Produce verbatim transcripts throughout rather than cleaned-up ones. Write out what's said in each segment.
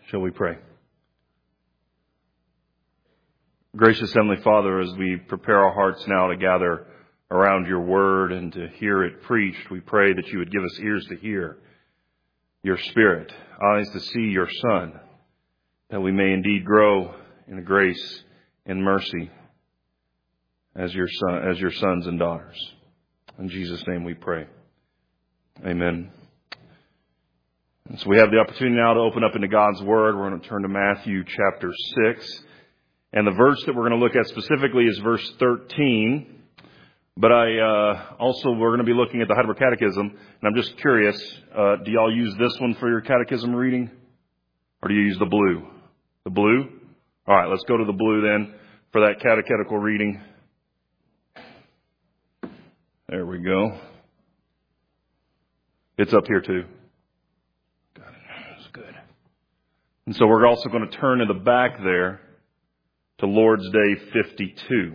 Shall we pray? Gracious Heavenly Father, as we prepare our hearts now to gather around your word and to hear it preached, we pray that you would give us ears to hear your Spirit, eyes to see your Son, that we may indeed grow in grace and mercy as your son, as your sons and daughters. In Jesus' name we pray. Amen. And so we have the opportunity now to open up into God's Word. We're going to turn to Matthew chapter six. And the verse that we're going to look at specifically is verse thirteen. But I uh, also, we're going to be looking at the Heidelberg Catechism. And I'm just curious, uh, do y'all use this one for your catechism reading? Or do you use the blue? The blue? All right, let's go to the blue then for that catechetical reading. There we go. It's up here too. Got it. That's good. And so we're also going to turn to the back there to Lord's Day fifty-two.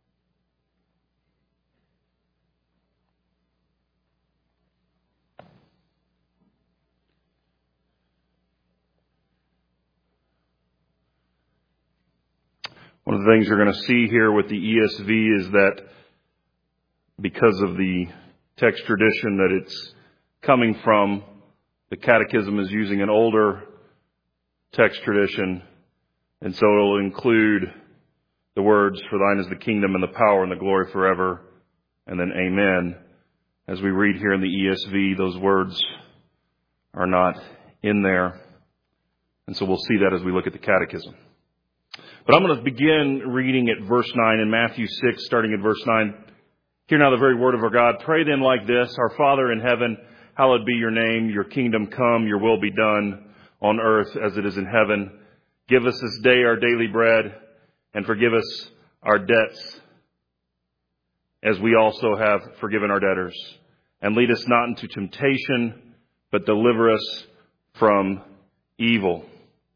One of the things you're going to see here with the E S V is that because of the text tradition that it's coming from, the Catechism is using an older text tradition, and so it'll include the words, "For thine is the kingdom and the power and the glory forever," and then "Amen." As we read here in the E S V, those words are not in there, and so we'll see that as we look at the Catechism. But I'm going to begin reading at verse nine in Matthew six, starting at verse nine. Hear now the very word of our God. Pray then like this: Our Father in heaven, hallowed be your name. Your kingdom come, your will be done on earth as it is in heaven. Give us this day our daily bread, and forgive us our debts as we also have forgiven our debtors. And lead us not into temptation, but deliver us from evil.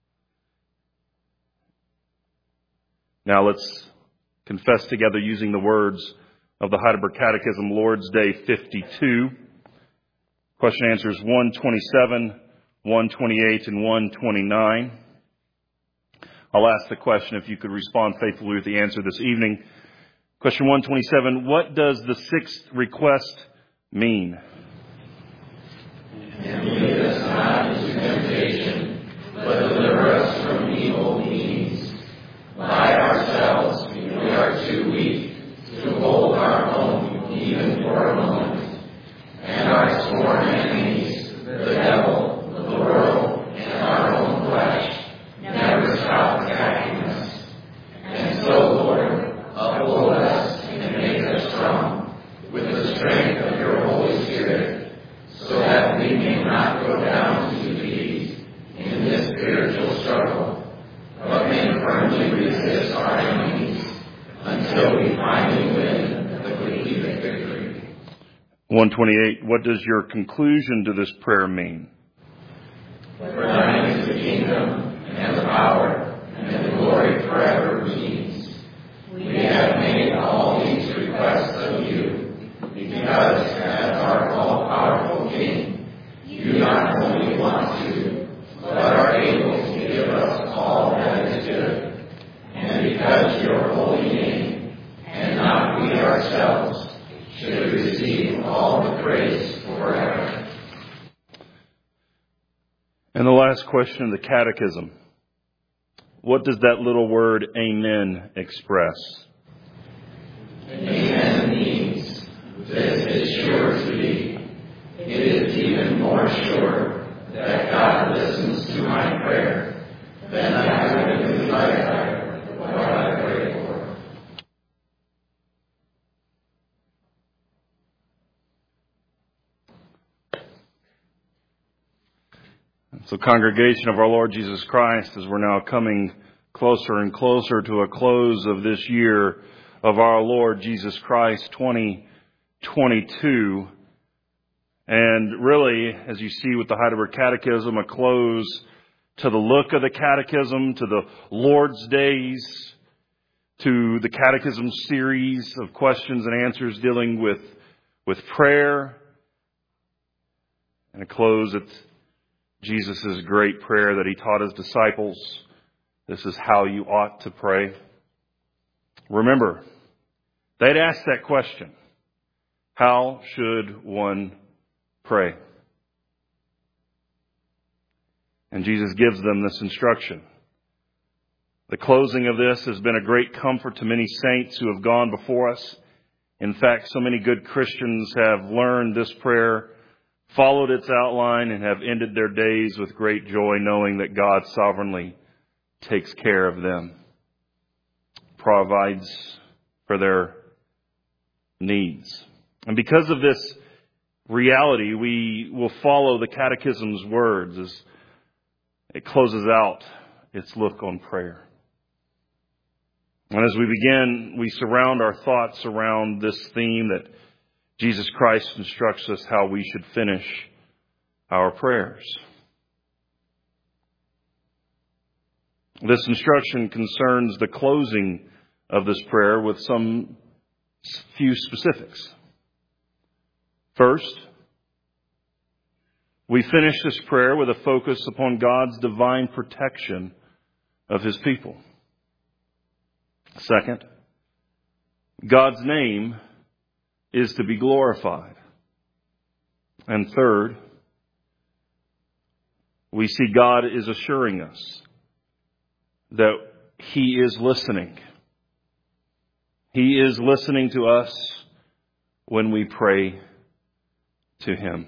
Now let's confess together using the words of the Heidelberg Catechism, Lord's Day fifty-two. Question answers one twenty-seven, one twenty-eight, and one twenty-nine. I'll ask the question if you could respond faithfully with the answer this evening. Question one twenty-seven, what does the sixth request mean? And lead us not into temptation, but deliver us from evil means. By ourselves we are too weak to hold our own even for a moment. And our sworn enemies, the devil, the world, and our own flesh, never stop attacking us. And so, Lord, uphold us and make us strong with the strength of your Holy Spirit, so that we may not go down to defeat in this spiritual struggle, but may firmly resist our enemies until we finally win the complete victory. one twenty-eight, what does your conclusion to this prayer mean? For thine is the kingdom, and the power, and the glory forever means. We have made all these requests of you, because as our all-powerful King, you not only want to, but are able to give us all that is good. And because your holy name, and not we ourselves, should receive all the praise forever. And the last question of the Catechism. What does that little word Amen express? Amen means this is sure to be. It is even more sure that God listens to my prayer than I would desire what I pray for. So, congregation of our Lord Jesus Christ, as we're now coming closer and closer to a close of this year of our Lord Jesus Christ twenty twenty-two, and really, as you see with the Heidelberg Catechism, a close to the look of the Catechism, to the Lord's Days, to the Catechism series of questions and answers dealing with, with prayer, and a close at Jesus' great prayer that he taught his disciples. This is how you ought to pray. Remember, they'd asked that question. How should one pray? And Jesus gives them this instruction. The closing of this has been a great comfort to many saints who have gone before us. In fact, so many good Christians have learned this prayer, followed its outline, and have ended their days with great joy, knowing that God sovereignly takes care of them, provides for their needs. And because of this reality, we will follow the Catechism's words as it closes out its look on prayer. And as we begin, we surround our thoughts around this theme that Jesus Christ instructs us how we should finish our prayers. This instruction concerns the closing of this prayer with some few specifics. First, we finish this prayer with a focus upon God's divine protection of His people. Second, God's name is to be glorified. And third, we see God is assuring us that He is listening. He is listening to us when we pray to Him.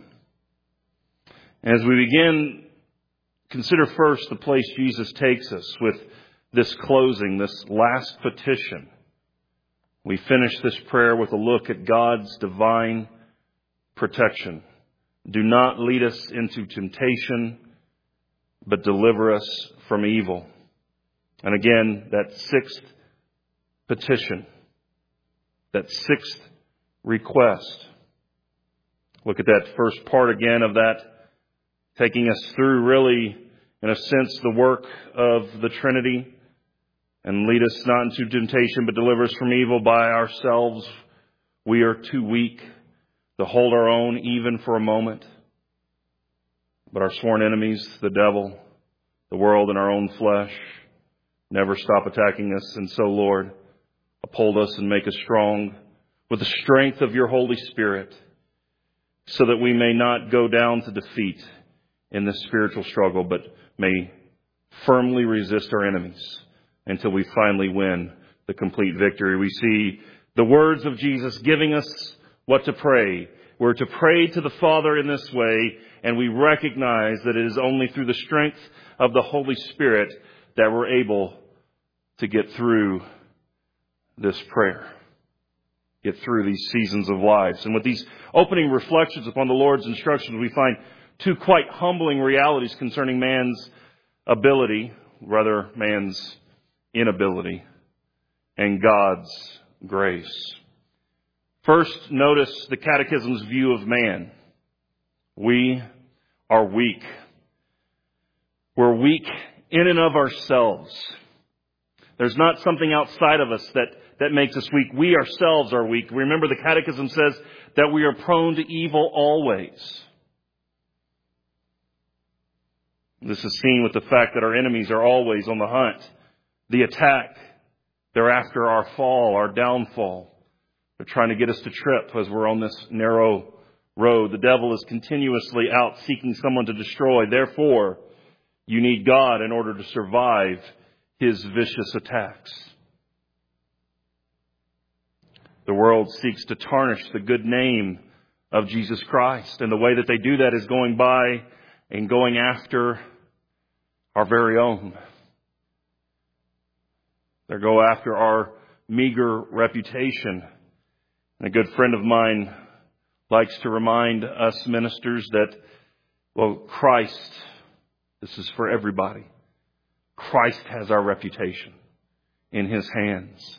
As we begin, consider first the place Jesus takes us with this closing, this last petition. We finish this prayer with a look at God's divine protection. Do not lead us into temptation, but deliver us from evil. And again, that sixth petition, that sixth request. Look at that first part again of that, taking us through really, in a sense, the work of the Trinity. And lead us not into temptation, but deliver us from evil. By ourselves, we are too weak to hold our own even for a moment. But our sworn enemies, the devil, the world, and our own flesh, never stop attacking us. And so, Lord, uphold us and make us strong with the strength of your Holy Spirit, so that we may not go down to defeat in this spiritual struggle, but may firmly resist our enemies until we finally win the complete victory. We see the words of Jesus giving us what to pray. We're to pray to the Father in this way, and we recognize that it is only through the strength of the Holy Spirit that we're able to get through this prayer, get through these seasons of lives. And with these opening reflections upon the Lord's instructions, we find two quite humbling realities concerning man's ability, rather man's inability, and God's grace. First, notice the Catechism's view of man. We are weak. We're weak in and of ourselves. There's not something outside of us that, that makes us weak. We ourselves are weak. Remember, the Catechism says that we are prone to evil always. This is seen with the fact that our enemies are always on the hunt. The attack, they're after our fall, our downfall. They're trying to get us to trip as we're on this narrow road. The devil is continuously out seeking someone to destroy. Therefore, you need God in order to survive his vicious attacks. The world seeks to tarnish the good name of Jesus Christ. And the way that they do that is going by and going after our very own. They go after our meager reputation. And a good friend of mine likes to remind us ministers that, well, Christ, this is for everybody. Christ has our reputation in His hands.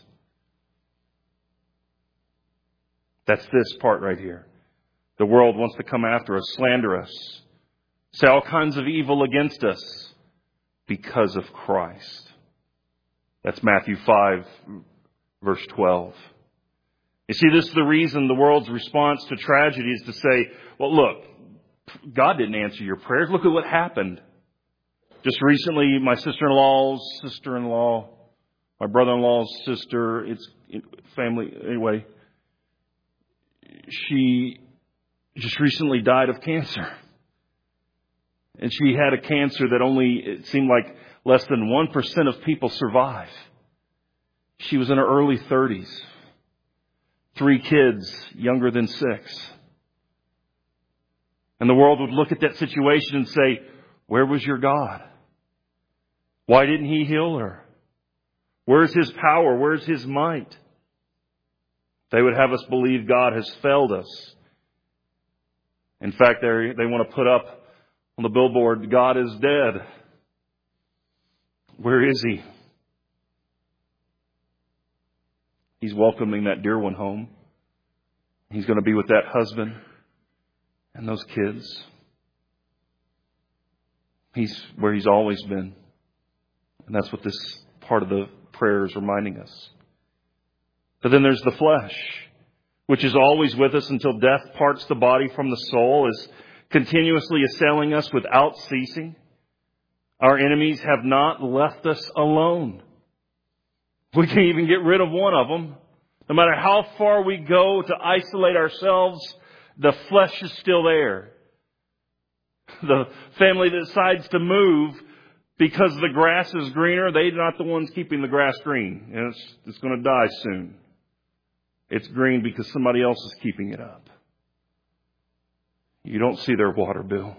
That's this part right here. The world wants to come after us, slander us, say all kinds of evil against us because of Christ. That's Matthew five, verse twelve. You see, this is the reason the world's response to tragedy is to say, well, look, God didn't answer your prayers. Look at what happened. Just recently, my sister-in-law's sister-in-law, my brother-in-law's sister, it's family, anyway, she just recently died of cancer. And she had a cancer that only, it seemed like less than one percent of people survive. She was in her early thirties. Three kids, younger than six. And the world would look at that situation and say, where was your God? Why didn't He heal her? Where's His power? Where's His might? They would have us believe God has failed us. In fact, they they want to put up on the billboard, God is dead. Where is He? He's welcoming that dear one home. He's going to be with that husband and those kids. He's where He's always been. And that's what this part of the prayer is reminding us. But then there's the flesh, which is always with us until death parts the body from the soul, is continuously assailing us without ceasing. Our enemies have not left us alone. We can't even get rid of one of them. No matter how far we go to isolate ourselves, the flesh is still there. The family that decides to move because the grass is greener, they're not the ones keeping the grass green. And it's, it's going to die soon. It's green because somebody else is keeping it up. You don't see their water bill.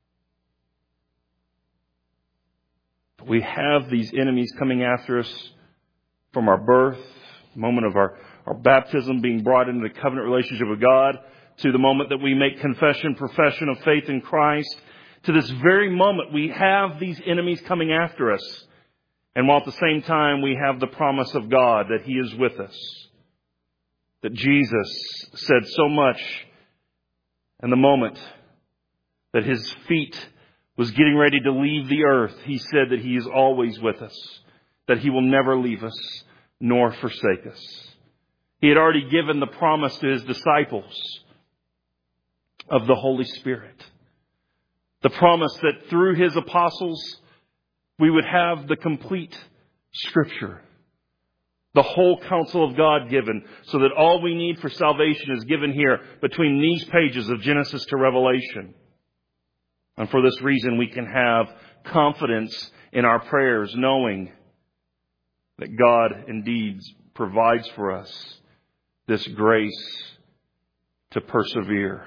We have these enemies coming after us from our birth, moment of our, our baptism, being brought into the covenant relationship with God, to the moment that we make confession, profession of faith in Christ. To this very moment, we have these enemies coming after us. And while at the same time, we have the promise of God that He is with us. That Jesus said so much in the moment that His feet was getting ready to leave the earth. He said that He is always with us. That He will never leave us nor forsake us. He had already given the promise to His disciples of the Holy Spirit. The promise that through His apostles we would have the complete Scripture. The whole counsel of God given, so that all we need for salvation is given here between these pages of Genesis to Revelation. And for this reason we can have confidence in our prayers, knowing that God indeed provides for us this grace to persevere.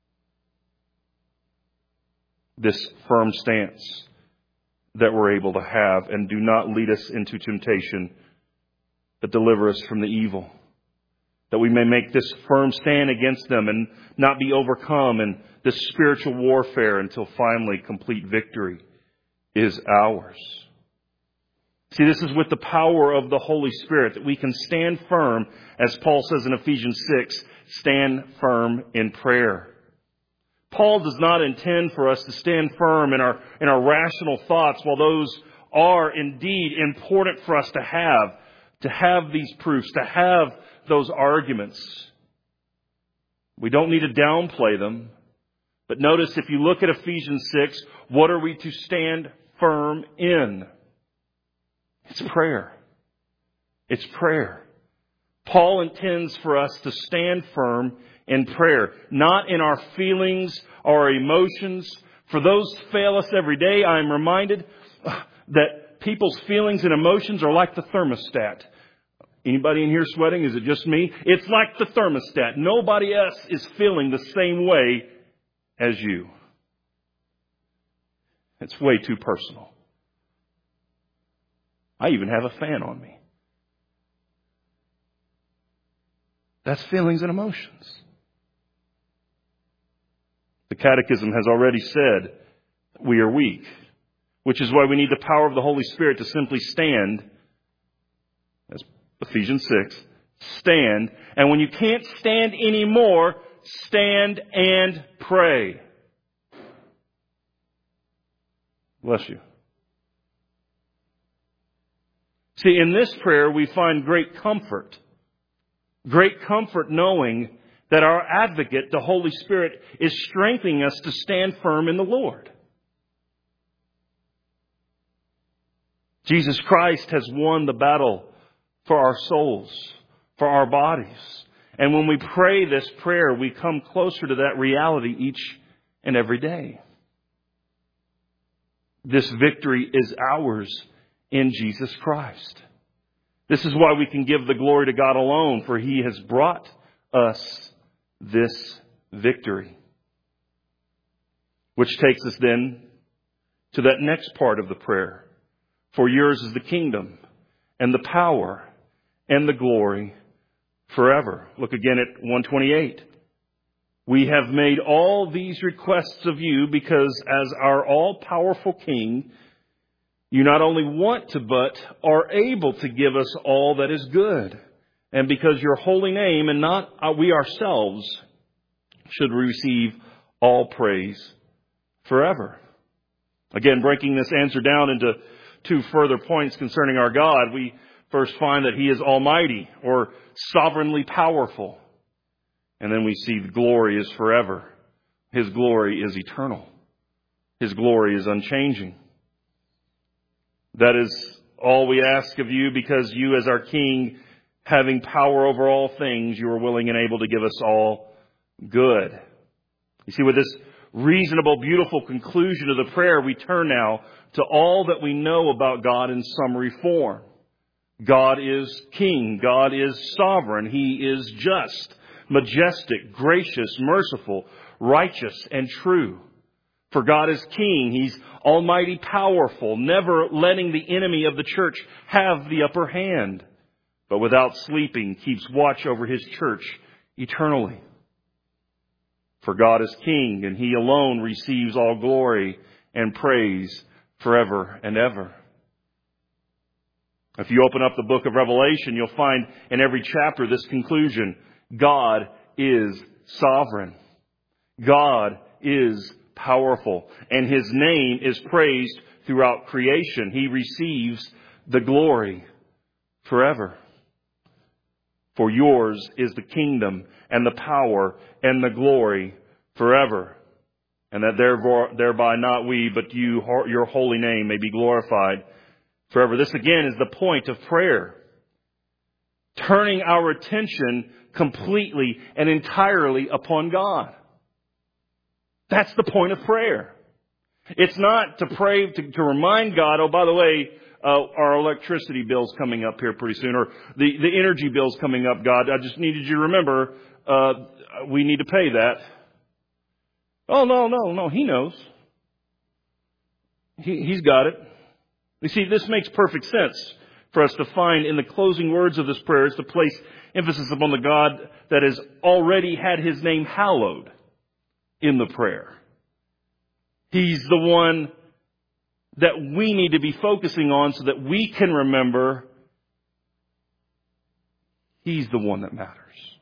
This firm stance that we're able to have, and do not lead us into temptation, but deliver us from the evil. That we may make this firm stand against them and not be overcome in this spiritual warfare until finally complete victory is ours. See, this is with the power of the Holy Spirit that we can stand firm, as Paul says in Ephesians six, stand firm in prayer. Paul does not intend for us to stand firm in our, in our rational thoughts, while those are indeed important for us to have, to have these proofs, to have those arguments. We don't need to downplay them. But notice, if you look at Ephesians six, what are we to stand firm in? It's prayer. It's prayer. Paul intends for us to stand firm in prayer, not in our feelings or our emotions. For those fail us every day. I am reminded that people's feelings and emotions are like the thermostat. Anybody in here sweating? Is it just me? It's like the thermostat. Nobody else is feeling the same way as you. It's way too personal. I even have a fan on me. That's feelings and emotions. The Catechism has already said we are weak, which is why we need the power of the Holy Spirit to simply stand, as Ephesians six, stand. And when you can't stand anymore, stand and pray. Bless you. See, in this prayer we find great comfort. Great comfort knowing that our advocate, the Holy Spirit, is strengthening us to stand firm in the Lord. Jesus Christ has won the battle for our souls, for our bodies. And when we pray this prayer, we come closer to that reality each and every day. This victory is ours in Jesus Christ. This is why we can give the glory to God alone, for He has brought us this victory. Which takes us then to that next part of the prayer. For yours is the kingdom and the power and the glory forever. Look again at one twenty-eight. We have made all these requests of you because as our all-powerful King, you not only want to, but are able to give us all that is good. And because your holy name and not we ourselves should receive all praise forever. Again, breaking this answer down into two further points concerning our God, we first find that He is almighty or sovereignly powerful. And then we see the glory is forever. His glory is eternal. His glory is unchanging. That is all we ask of you because you as our King, having power over all things, you are willing and able to give us all good. You see, with this reasonable, beautiful conclusion of the prayer, we turn now to all that we know about God in summary form. God is King. God is sovereign. He is just, majestic, gracious, merciful, righteous, and true. For God is King. He's almighty powerful, never letting the enemy of the church have the upper hand, but without sleeping keeps watch over His church eternally. For God is King, and He alone receives all glory and praise forever and ever. If you open up the book of Revelation, you'll find in every chapter this conclusion: God is sovereign. God is powerful. And His name is praised throughout creation. He receives the glory forever. For yours is the kingdom and the power and the glory forever. And that thereby not we, but you, your holy name may be glorified forever. This again is the point of prayer. Turning our attention completely and entirely upon God. That's the point of prayer. It's not to pray to, to remind God, oh, by the way, uh, our electricity bill's coming up here pretty soon, or the, the energy bill's coming up, God. I just needed you to remember, uh, we need to pay that. Oh, no, no, no, He knows. He, he's got it. You see, this makes perfect sense for us to find in the closing words of this prayer is to place emphasis upon the God that has already had His name hallowed in the prayer. He's the one that we need to be focusing on so that we can remember He's the one that matters.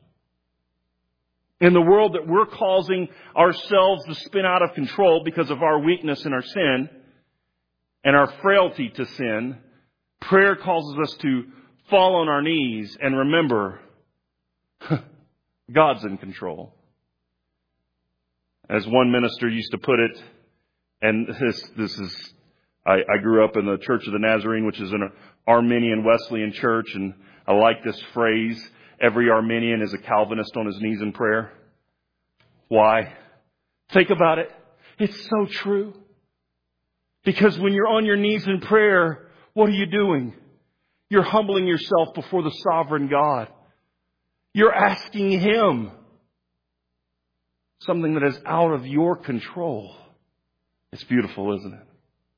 In the world that we're causing ourselves to spin out of control because of our weakness and our sin and our frailty to sin, prayer causes us to fall on our knees and remember God's in control. As one minister used to put it, and this this is, I, I grew up in the Church of the Nazarene, which is an Arminian Wesleyan church, and I like this phrase, every Arminian is a Calvinist on his knees in prayer. Why? Think about it. It's so true. Because when you're on your knees in prayer, what are you doing? You're humbling yourself before the sovereign God. You're asking Him something that is out of your control. It's beautiful, isn't it?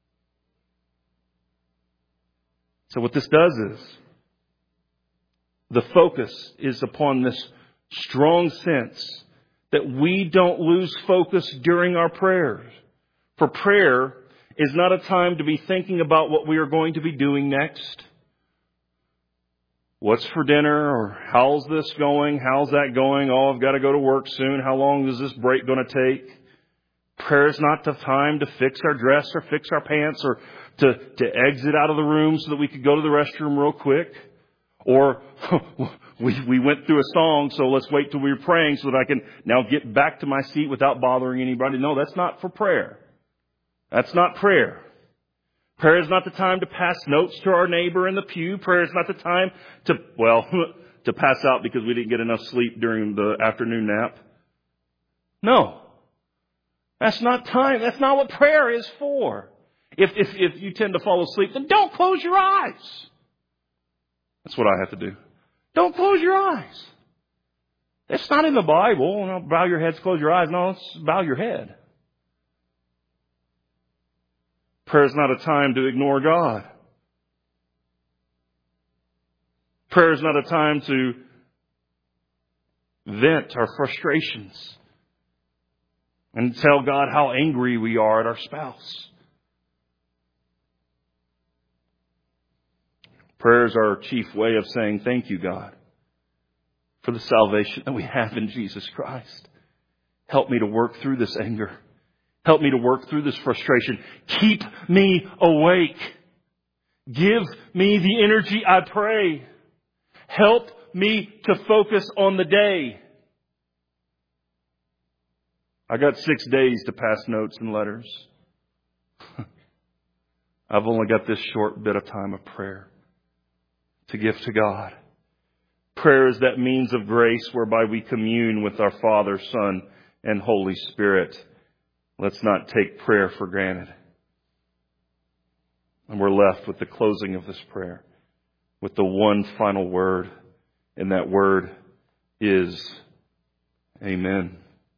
So what this does is, the focus is upon this strong sense that we don't lose focus during our prayers. For prayer is not a time to be thinking about what we are going to be doing next. What's for dinner? Or how's this going? How's that going? Oh, I've got to go to work soon. How long is this break going to take? Prayer is not the time to fix our dress or fix our pants or to, to exit out of the room so that we could go to the restroom real quick. Or we, we went through a song, so let's wait till we were praying so that I can now get back to my seat without bothering anybody. No, that's not for prayer. That's not prayer. Prayer is not the time to pass notes to our neighbor in the pew. Prayer is not the time to, well, to pass out because we didn't get enough sleep during the afternoon nap. No. That's not time. That's not what prayer is for. If, if, if you tend to fall asleep, then don't close your eyes. That's what I have to do. Don't close your eyes. It's not in the Bible. No, bow your heads, close your eyes. No, it's bow your head. Prayer is not a time to ignore God. Prayer is not a time to vent our frustrations and tell God how angry we are at our spouse. Prayer is our chief way of saying, thank you, God, for the salvation that we have in Jesus Christ. Help me to work through this anger. Help me to work through this frustration. Keep me awake. Give me the energy, I pray. Help me to focus on the day. I got six days to pass notes and letters. I've only got this short bit of time of prayer to give to God. Prayer is that means of grace whereby we commune with our Father, Son, and Holy Spirit. Let's not take prayer for granted. And we're left with the closing of this prayer with the one final word. And that word is Amen.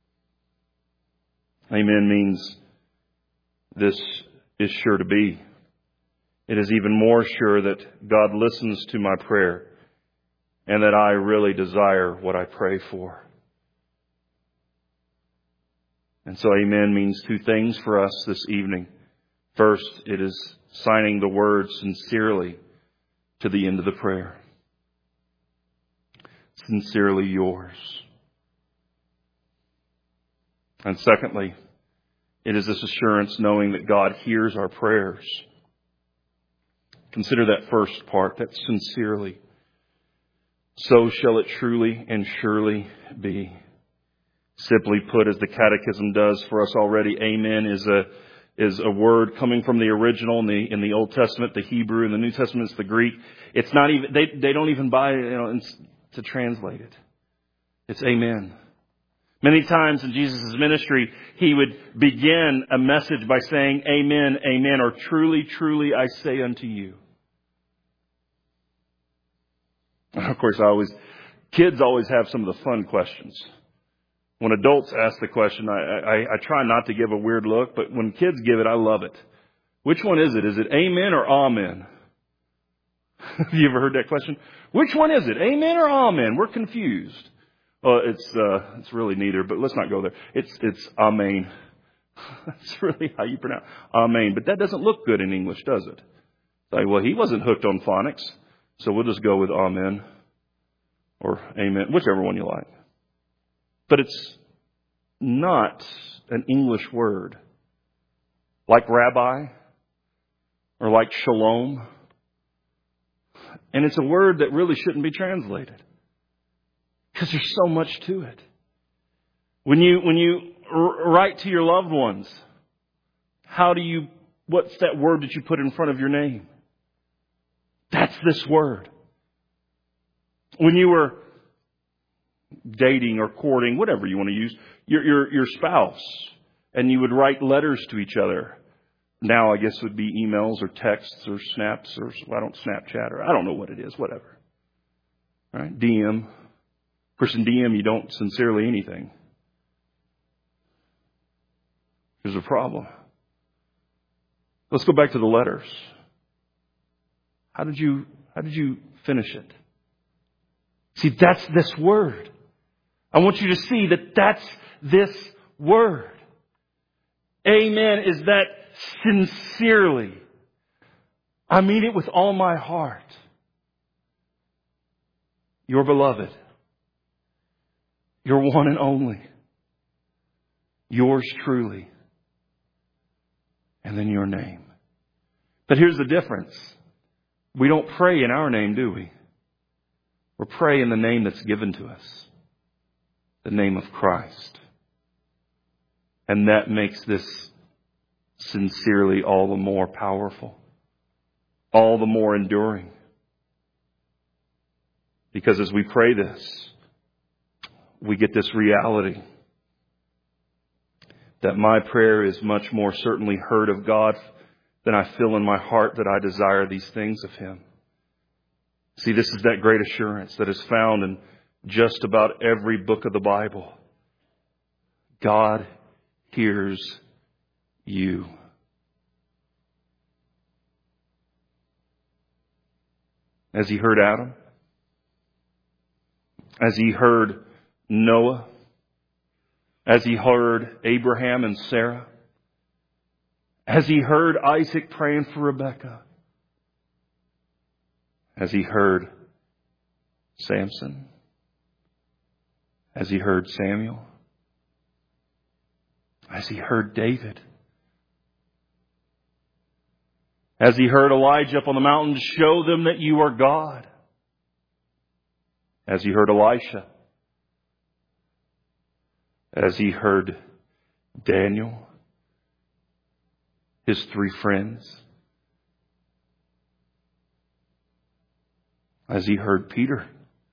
Amen means this is sure to be. It is even more sure that God listens to my prayer and that I really desire what I pray for. And so amen means two things for us this evening. First, it is signing the word sincerely to the end of the prayer. Sincerely yours. And secondly, it is this assurance knowing that God hears our prayers. Consider that first part, that sincerely. So shall it truly and surely be. Simply put, as the Catechism does for us already, amen is a is a word coming from the original in the in the Old Testament, the Hebrew, in the New Testament it's the Greek. It's not even they they don't even buy it, you know, to translate it. It's amen. Many times in Jesus' ministry, he would begin a message by saying, amen, amen, or truly, truly, I say unto you. Of course, I always, kids always have some of the fun questions. When adults ask the question, I, I, I try not to give a weird look, but when kids give it, I love it. Which one is it? Is it amen or amen? Have you ever heard that question? Which one is it? Amen or amen? We're confused. Well, it's uh, it's really neither, but let's not go there. It's it's amen. That's really how you pronounce amen. But that doesn't look good in English, does it? Like, well, he wasn't hooked on phonics, so we'll just go with amen or amen, whichever one you like. But it's not an English word like rabbi or like shalom. And it's a word that really shouldn't be translated because there's so much to it. When you when you r- write to your loved ones, how do you, what's that word that you put in front of your name? That's this word. When you were dating or courting, whatever you want to use, your your your spouse, and you would write letters to each other. Now I guess it would be emails or texts or snaps or well, I don't Snapchat or I don't know what it is, whatever. Right? D M. Of course, in D M you don't sincerely anything. There's a problem. Let's go back to the letters. How did you how did you finish it? See, that's this word. I want you to see that that's this word. Amen is that sincerely. I mean it with all my heart. Your beloved. Your one and only. Yours truly. And then your name. But here's the difference. We don't pray in our name, do we? or pray in the name that's given to us, the name of Christ. And that makes this sincerely all the more powerful, all the more enduring. Because as we pray this, we get this reality that my prayer is much more certainly heard of God than I feel in my heart that I desire these things of Him. See, this is that great assurance that is found in just about every book of the Bible. God hears you. As He heard Adam, as He heard Noah, as He heard Abraham and Sarah, as He heard Isaac praying for Rebekah, as He heard Samson, as He heard Samuel, as He heard David, as He heard Elijah up on the mountain, show them that you are God, as He heard Elisha, as He heard Daniel, his three friends, as He heard Peter,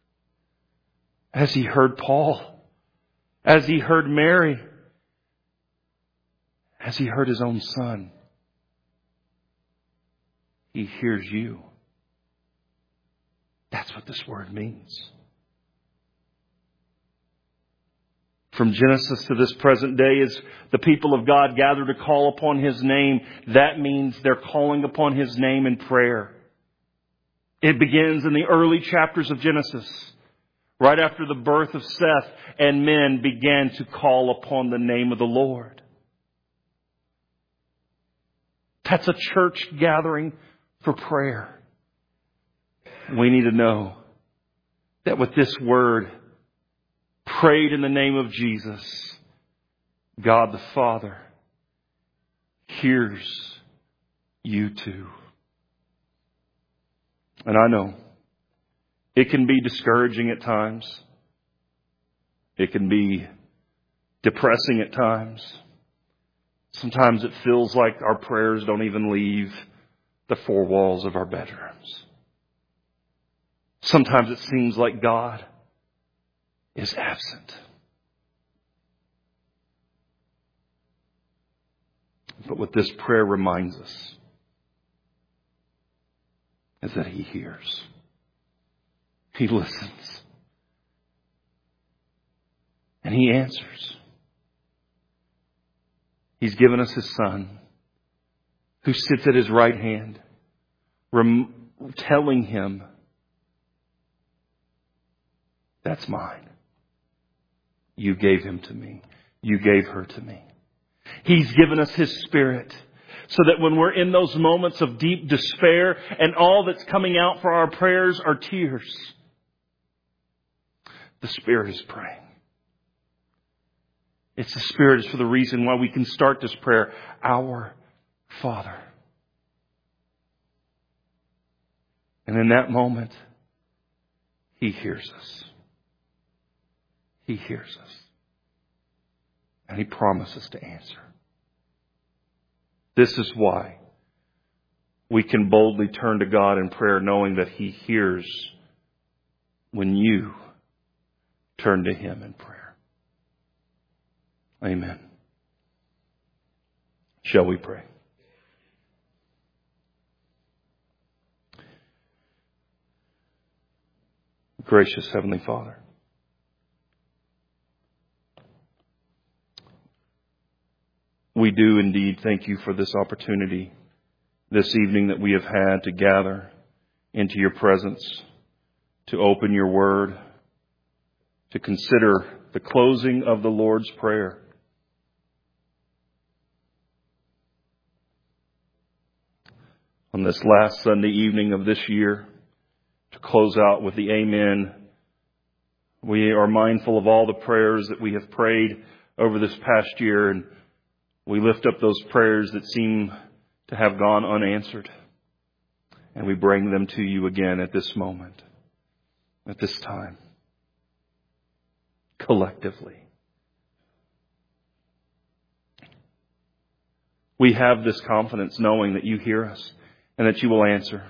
as He heard Paul, as He heard Mary, as He heard His own Son. He hears you. That's what this word means. From Genesis to this present day, as the people of God gather to call upon His name, that means they're calling upon His name in prayer. It begins in the early chapters of Genesis, right after the birth of Seth, and men began to call upon the name of the Lord. That's a church gathering for prayer. We need to know that with this word, prayed in the name of Jesus, God the Father hears you too. And I know it can be discouraging at times. It can be depressing at times. Sometimes it feels like our prayers don't even leave the four walls of our bedrooms. Sometimes it seems like God is absent. But what this prayer reminds us is that He hears. He listens. And He answers. He's given us His Son, who sits at His right hand, rem- telling Him, that's mine. You gave him to me. You gave her to me. He's given us His Spirit so that when we're in those moments of deep despair and all that's coming out for our prayers are tears, the Spirit is praying. It's the Spirit is for the reason why we can start this prayer, Our Father. And in that moment, He hears us. He hears us. And He promises to answer. This is why we can boldly turn to God in prayer, knowing that He hears when you turn to Him in prayer. Amen. Shall we pray? Gracious Heavenly Father, we do indeed thank You for this opportunity this evening that we have had to gather into Your presence, to open Your Word, to consider the closing of the Lord's Prayer. On this last Sunday evening of this year, to close out with the Amen, we are mindful of all the prayers that we have prayed over this past year, and we lift up those prayers that seem to have gone unanswered. And we bring them to You again at this moment. at this time, collectively. We have this confidence knowing that you hear us and that you will answer.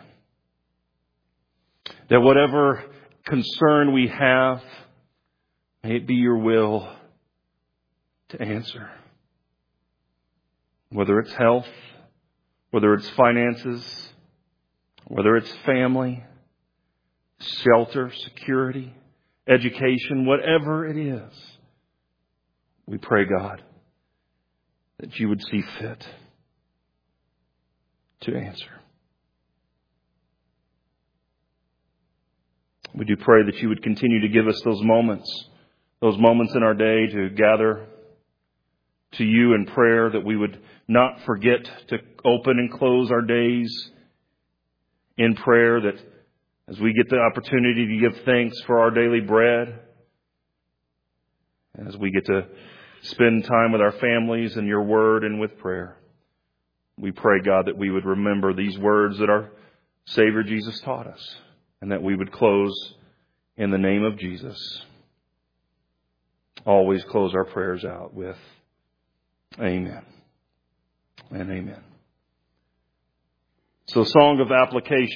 That whatever concern we have, may it be your will to answer. Whether it's health, whether it's finances, whether it's family, shelter, security, education, whatever it is, we pray, God, that you would see fit to answer. We do pray that you would continue to give us those moments, those moments in our day to gather to you in prayer, that we would not forget to open and close our days in prayer, that as we get the opportunity to give thanks for our daily bread, as we get to spend time with our families and your word and with prayer, we pray, God, that we would remember these words that our Savior Jesus taught us, and that we would close in the name of Jesus. Always close our prayers out with amen and amen. So, song of application.